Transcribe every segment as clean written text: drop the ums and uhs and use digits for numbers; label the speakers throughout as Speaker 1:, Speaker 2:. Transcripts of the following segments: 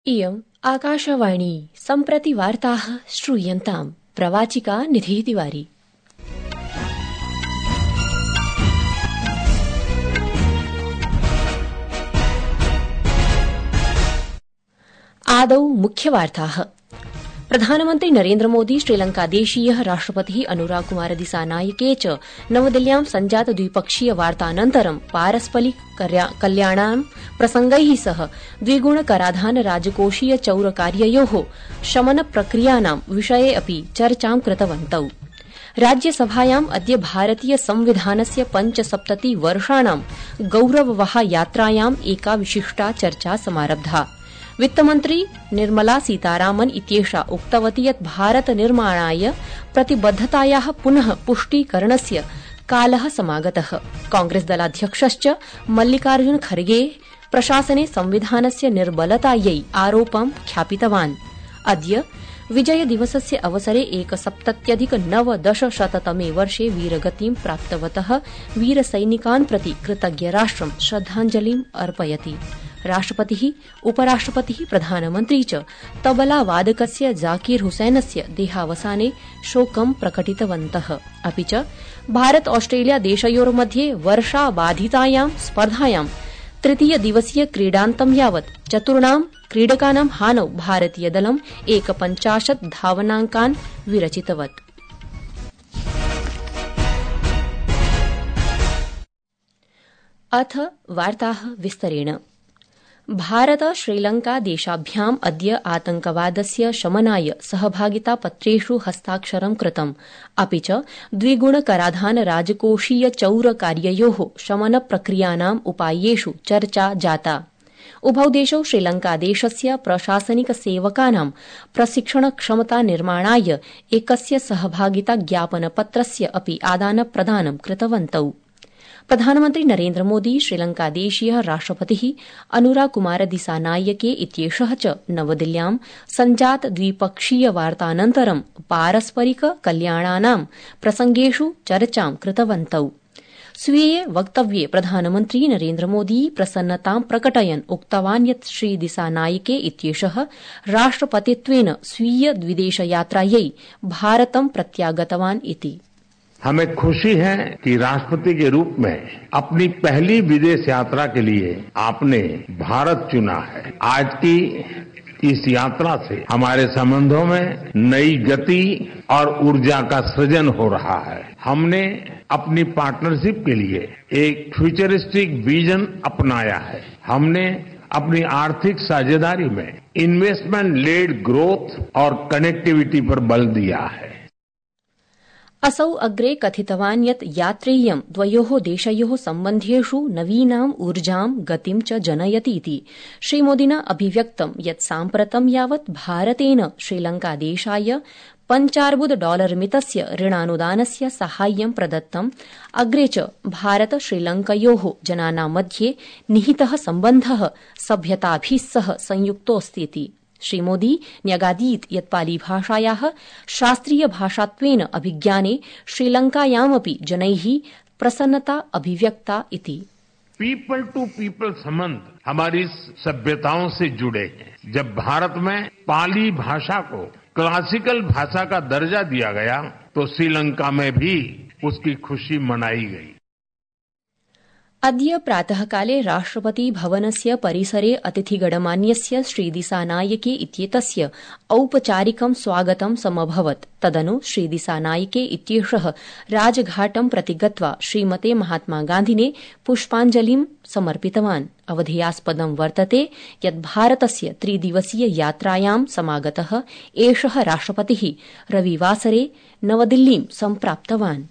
Speaker 1: इयम् आकाशवाणी सम्प्रति वार्ताः श्रूयन्ताम्। प्रवाचिका निधिः तिवारी। आदौ मुख्यवार्ताः। प्रधानमन्त्री नरेन्द्र मोदी श्रीलंकादेशीयः राष्ट्रपतिः अनुराग कुमार दिसानायके च नवदिल्ल्यां सञ्जात द्विपक्षीय वार्तानन्तरं पारस्परिक कल्याणां प्रसंगैः सह द्विगुण कराधान राजकोषीय चौरकार्ययोः शमन प्रक्रियाणां विषये अपि चर्चां कृतवन्तौ। राज्यसभायाम् अद्य भारतीय संविधानस्य 75 वर्षाणां गौरववहा यात्रायाम् एका विशिष्टा चर्चा समारब्धा। वित्तमन्त्री निर्मला सीतारामन इत्येषा उक्तवती यत् भारत निर्माणाय प्रतिबद्धतायाः पुनः पुष्टीकरणस्य कालः समागतः। कांग्रेस दलाध्यक्षश्च मल्लिकार्जुन खड़गे प्रशासने संविधानस्य निर्बलतायै आरोपं ख्यापितवान्। अद्य विजय दिवसस्य अवसरे 170-9 वर्षे वीरगतिं प्राप्तवतः वीरसैनिकान् प्रति कृतज्ञराष्ट्रं श्रद्धाञ्जलिम् अर्पयति। राष्ट्रपतिः, उपराष्ट्रपतिः, प्रधानमन्त्री च तबलावादकस्य जाकिर हुसैनस्य देहावसाने शोकं प्रकटितवन्तः। अपि च भारत ऑस्ट्रेलिया देशयोर्मध्ये वर्षाबाधितायां स्पर्धायां तृतीय दिवसीय क्रीडान्तं यावत् चतुर्णां क्रीडकानां हानौ भारतीयदलं 51 धावनाङ्कान् विरचितवत्। अथ वार्ताः विस्तरेण। भारत श्रीलंका देशाभ्याम् अद्य आतंकवादस्य शमनाय सहभागितापत्रेषु हस्ताक्षरं कृतम्। अपि च द्विगुण कराधान राजकोषीय चौरकार्ययोः शमन प्रक्रियाणाम् उपायेषु चर्चा जाता। उभौ देशौ श्रीलंकादेशस्य प्रशासनिक सेवकानां प्रशिक्षण क्षमता निर्माणाय एकस्य सहभागिता ज्ञापनपत्रस्य अपि आदान प्रदानं कृतवन्तौ। प्रधानमन्त्री नरेन्द्र मोदी, श्रीलंकादेशीयः राष्ट्रपतिः अनुराग कुमार दिसानायके इत्येषः च नवदिल्ल्यां सञ्जात द्विपक्षीय वार्तानन्तरं पारस्परिक कल्याणानां प्रसंगेषु चर्चां कृतवन्तौ। स्वीये वक्तव्ये प्रधानमन्त्री नरेन्द्र मोदी प्रसन्नतां प्रकटयन् उक्तवान् यत् श्री दिसानायके इत्येषः राष्ट्रपतित्वेन स्वीय विदेशयात्रायै भारतं प्रत्यागतवान् इति।
Speaker 2: हमें खुशी है कि राष्ट्रपति के रूप में अपनी पहली विदेश यात्रा के लिए आपने भारत चुना है। आज की इस यात्रा से हमारे संबंधों में नई गति और ऊर्जा का सृजन हो रहा है। हमने अपनी पार्टनरशिप के लिए एक फ्यूचरिस्टिक विजन अपनाया है। हमने अपनी आर्थिक साझेदारी में इन्वेस्टमेंट लेड ग्रोथ और कनेक्टिविटी पर बल दिया है।
Speaker 1: असौ अग्रे कथितवान् यत् यात्रेयं द्वयोः देशयोः सम्बन्धेषु नवीनाम् ऊर्जां गतिं च जनयति इति। श्रीमोदिना अभिव्यक्तं यत् साम्प्रतं यावत् भारतेन श्रीलंकादेशाय $5 मितस्य ऋणानुदानस्य साहाय्यं प्रदत्तम्। अग्रे च भारत श्रीलंकयोः जनानां मध्ये निहितः सम्बन्धः सभ्यताभिः सह संयुक्तोऽस्तीति। श्रीमोदी न्यगादीत् यत् पालीभाषायाः शास्त्रीय भाषात्वेन अभिज्ञाने श्रीलंकायामपि जनैः प्रसन्नता अभिव्यक्ता इति।
Speaker 2: पीपल टू पीपल संबंध हमारी सभ्यताओं से जुड़े हैं। जब भारत में पाली भाषा को क्लासिकल भाषा का दर्जा दिया गया तो श्रीलंका में भी उसकी खुशी मनाई गई।
Speaker 1: अद्य प्रातःकाले राष्ट्रपति भवनस्य परिसरे अतिथिगणमान्यस्य श्री दिसानायके इत्येतस्य औपचारिकं स्वागतं समभवत्। तदनु श्री दिसानायके इत्येषः राजघाटं प्रति गत्वा श्रीमते महात्मा गान्धिने पुष्पाञ्जलिं समर्पितवान्। अवधेयास्पदं वर्तते यत् भारतस्य त्रिदिवसीय यात्रायां समागतः एषः राष्ट्रपतिः रविवासरे नवदिल्लीं सम्प्राप्तवान्।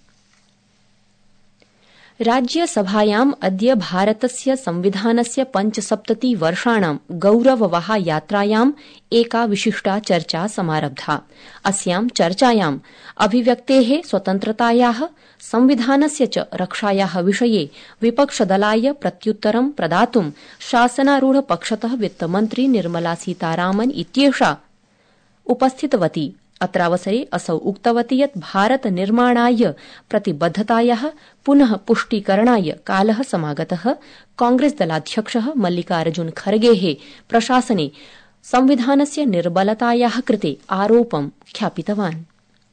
Speaker 1: राज्यसभायाम् अद्य भारतस्य संविधानस्य 75 वर्षाणां गौरववहा यात्रायाम् एका विशिष्टा चर्चा समारब्धा। अस्यां चर्चायाम् अभिव्यक्तेः स्वतन्त्रतायाः, संविधानस्य च रक्षायाः विषये विपक्षदलाय प्रत्युत्तरं प्रदातुं शासनारूढपक्षतः वित्तमन्त्री निर्मला सीतारामन इत्येषा उपस्थितवती। अत्रावसरे असौ उक्तवती यत् भारत निर्माणाय प्रतिबद्धतायाः पुनः पुष्टीकरणाय कालः समागतः। कांग्रेस दलाध्यक्षः मल्लिकार्जुन खड़गेः प्रशासने संविधानस्य निर्बलतायाः कृते आरोपं ख्यापितवान्।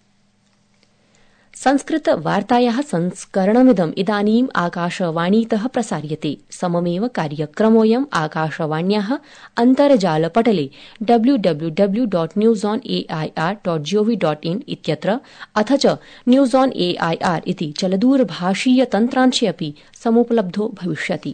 Speaker 1: संस्कृत वार्तायाः संस्करणमिदम् इदानीम् आकाशवाणीतः प्रसार्यते। सममेव कार्यक्रमोऽयम् आकाशवाण्याः अन्तर्जालपटले www.newsonair.gov.in इत्यत्र अथ च न्यूज ऑन एआईआर इति चलदूरभाषीय तन्त्रांशे अपि समुपलब्धो भविष्यति।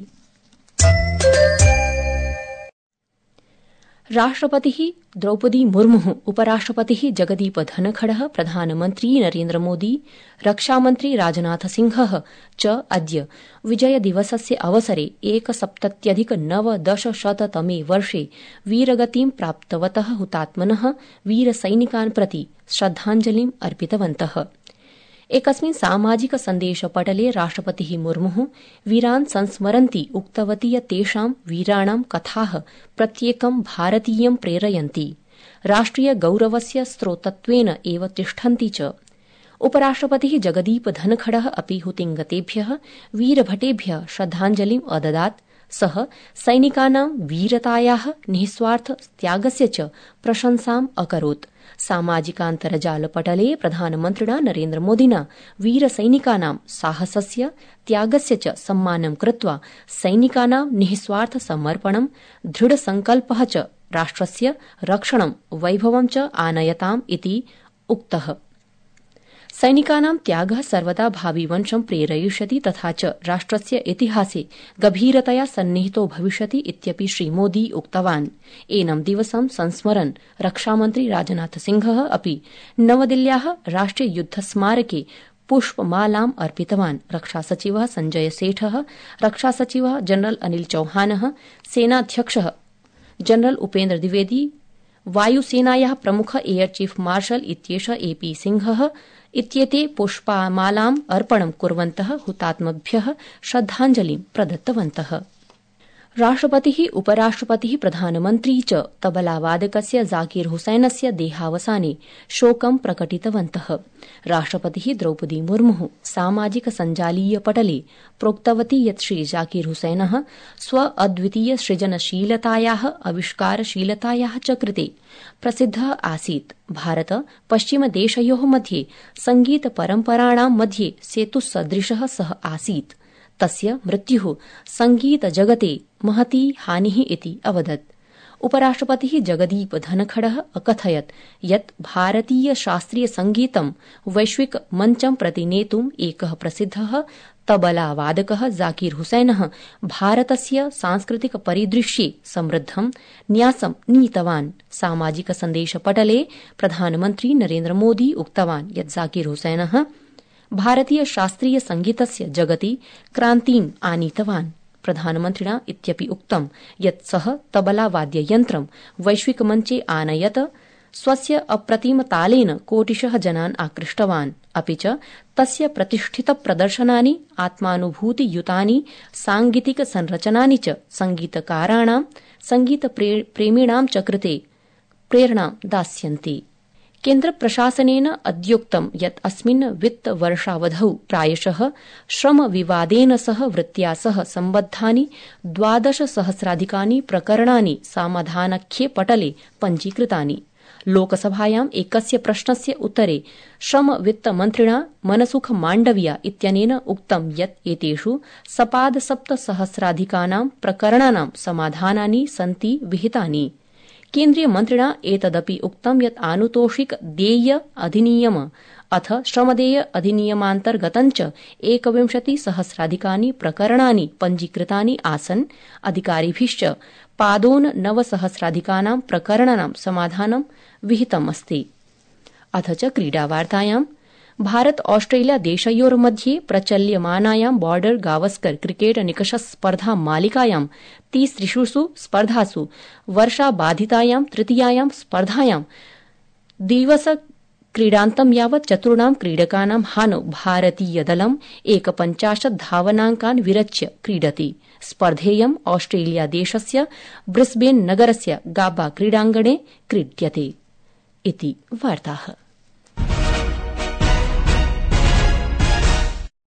Speaker 1: राष्ट्रपतिः द्रौपदी मुर्मुः, उपराष्ट्रपतिः जगदीप धनखडः, प्रधानमन्त्री नरेन्द्र मोदी, रक्षामन्त्री राजनाथ सिंहः च अद्य विजयदिवसस्य अवसरे 1,70,900तमे वर्षे वीरगतिं प्राप्तवतः हुतात्मनः वीरसैनिकान् प्रति श्रद्धाञ्जलिम् अर्पितवन्तः। एकस्मिन् सामाजिक सन्देशपटले राष्ट्रपतिः मुर्मुः वीरान् संस्मरन्ती उक्तवती यत् तेषां वीराणां कथाः प्रत्येकं भारतीयं प्रेरयन्ति, राष्ट्रिय गौरवस्य स्रोतत्वेन एव तिष्ठन्ति च। उपराष्ट्रपतिः जगदीप धनखडः अपि हुतिंगतेभ्यः वीरभटेभ्यः श्रद्धाञ्जलिम् अददात्। सः सैनिकानां वीरतायाः, निःस्वार्थ त्यागस्य च प्रशंसाम् अकरोत्। सामाजिकान्तर्जालपटले प्रधानमन्त्रिणा नरेन्द्र मोदिना वीरसैनिकानां साहसस्य, त्यागस्य च सम्मानं कृत्वा सैनिकानां निःस्वार्थ समर्पणं, दृढसंकल्पः च राष्ट्रस्य रक्षणं, वैभवं च आनयताम् इति उक्तः। सैनिकानां त्यागः सर्वदा भाविवंशं प्रेरयिष्यति तथा च राष्ट्रस्य इतिहासे गभीरतया सन्निहितो भविष्यति इत्यपि श्रीमोदी उक्तवान्। एनं दिवसं संस्मरन् रक्षामन्त्री राजनाथ सिंहः अपि नवदिल्ल्याः राष्ट्रिय युद्ध स्मारके पुष्पमालाम् अर्पितवान्। रक्षासचिवः सञ्जय सेठः, रक्षासचिवः जनरल अनिल चौहानः, सेनाध्यक्षः जनरल उपेन्द्र द्विवेदी, वायुसेनायाः प्रमुख एयर चीफ मार्शल इत्येषः एपी सिंहः इत्येते पुष्पमालाम् अर्पणं कुर्वन्तः हुतात्मभ्यः श्रद्धाञ्जलिं प्रदत्तवन्तः। राष्ट्रपतिः, उपराष्ट्रपतिः, प्रधानमन्त्री च तबलावादकस्य जाकिर हुसैनस्य देहावसाने शोकं प्रकटितवन्तः। राष्ट्रपतिः द्रौपदी मुर्मुः सामाजिक सञ्जालीय पटले प्रोक्तवती यत् श्री जाकिर हुसैनः स्व अद्वितीय सृजनशीलतायाः, आविष्कारशीलतायाः च कृते प्रसिद्धः आसीत्। भारत पश्चिमदेशयोः मध्ये संगीत परम्पराणां मध्ये सेतुसदृशः सः आसीत्। तस्य मृत्युः संगीत जगते महती हानिः इति अवदत्। उपराष्ट्रपतिः जगदीप धनखडः अकथयत् यत् भारतीय शास्त्रीय संगीतं वैश्विक मञ्चं प्रति नेतुम् एकः प्रसिद्धः तबलावादकः जाकिर हुसैनः भारतस्य सांस्कृतिक परिदृश्ये समृद्धं न्यासं नीतवान्। सामाजिक सन्देशपटले प्रधानमन्त्री नरेन्द्र मोदी उक्तवान् यत् जाकिर हुसैनः भारतीय शास्त्रीय संगीतस्य जगति क्रान्तिम् आनीतवान्। प्रधानमन्त्रिणा इत्यपि उक्तं यत् सः तबलावाद्ययन्त्रं वैश्विकमञ्चे आनयत, स्वस्य अप्रतिमतालेन कोटिशः जनान् आकृष्टवान्, अपि च तस्य प्रतिष्ठितप्रदर्शनानि, आत्मानुभूतियुतानि साङ्गीतिक संरचनानि च संगीतकाराणां, संगीतप्रेमिणां च कृते प्रेरणां दास्यन्ति। केन्द्रप्रशासनेन अद्योक्तं यत् अस्मिन् वित्तवर्षावधौ प्रायशः श्रमविवादेन सह वृत्त्या सह सम्बद्धानि 12,000 प्रकरणानि समाधानाख्ये पटले पञ्जीकृतानि। लोकसभायाम् एकस्य प्रश्नस्य उत्तरे श्रमवित्तमन्त्रिणा मनसुख माण्डविया इत्यनेन उक्तं यत् एतेषु 7,000 प्रकरणानां समाधानानि सन्ति विहितानि। केन्द्रीय मन्त्रिणा एतदपि उक्तं यत् आनुतोषिक देय अधिनियम अथ श्रमदेय अधिनियमान्तर्गतञ्च 21,000 प्रकरणानि पञ्जीकृतानि आसन्। अधिकारिभिश्च 9,000 प्रकरणानां समाधानं विहितमस्ति। अथ च क्रीडावार्तायाम् भारत ऑस्ट्रेलिया देशयोर्मध्ये प्रचल्यमानायां बॉर्डर गावस्कर क्रिकेट निकषस्पर्धा मालिकायां 30 स्पर्धासु वर्षाबाधितायां तृतीयायां स्पर्धायां दिवस क्रीडान्तं यावत् चतुर्णां क्रीडकानां हानौ भारतीयदलं 51 धावनाङ्कान् विरच्य क्रीडति। स्पर्धेयं ऑस्ट्रेलिया देशस्य ब्रिस्बेन नगरस्य गाबा क्रीडाङ्गणे क्रीड्यते। इति वार्ताः।